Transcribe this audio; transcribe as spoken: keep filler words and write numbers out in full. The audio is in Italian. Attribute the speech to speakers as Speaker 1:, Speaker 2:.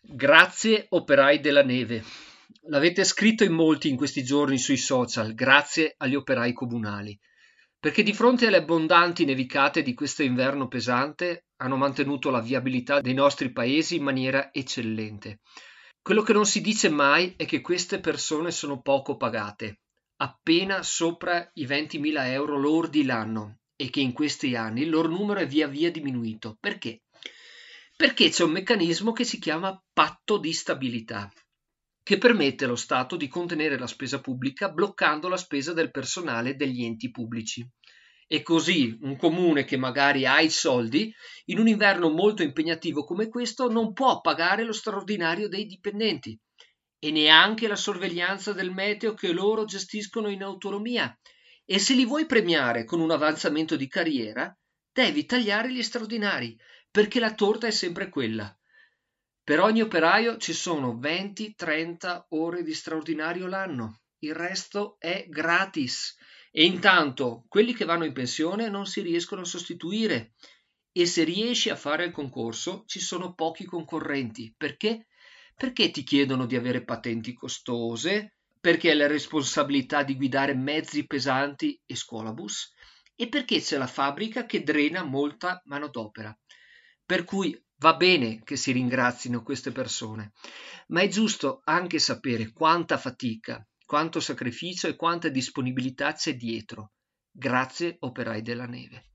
Speaker 1: Grazie operai della neve. L'avete scritto in molti in questi giorni sui social, grazie agli operai comunali, perché di fronte alle abbondanti nevicate di questo inverno pesante hanno mantenuto la viabilità dei nostri paesi in maniera eccellente. Quello che non si dice mai è che queste persone sono poco pagate, appena sopra i ventimila euro lordi l'anno, e che in questi anni il loro numero è via via diminuito. Perché? Perché c'è un meccanismo che si chiama patto di stabilità, che permette allo Stato di contenere la spesa pubblica bloccando la spesa del personale degli enti pubblici. E così un comune che magari ha i soldi, in un inverno molto impegnativo come questo, non può pagare lo straordinario dei dipendenti e neanche la sorveglianza del meteo che loro gestiscono in autonomia. E se li vuoi premiare con un avanzamento di carriera, devi tagliare gli straordinari, perché la torta è sempre quella. Per ogni operaio ci sono venti trenta ore di straordinario l'anno, il resto è gratis. E intanto quelli che vanno in pensione non si riescono a sostituire. E se riesci a fare il concorso, ci sono pochi concorrenti. Perché? Perché ti chiedono di avere patenti costose, perché hai la responsabilità di guidare mezzi pesanti e scuolabus, e perché c'è la fabbrica che drena molta manodopera. Per cui va bene che si ringrazino queste persone, ma è giusto anche sapere quanta fatica, quanto sacrificio e quanta disponibilità c'è dietro. Grazie, operai della neve.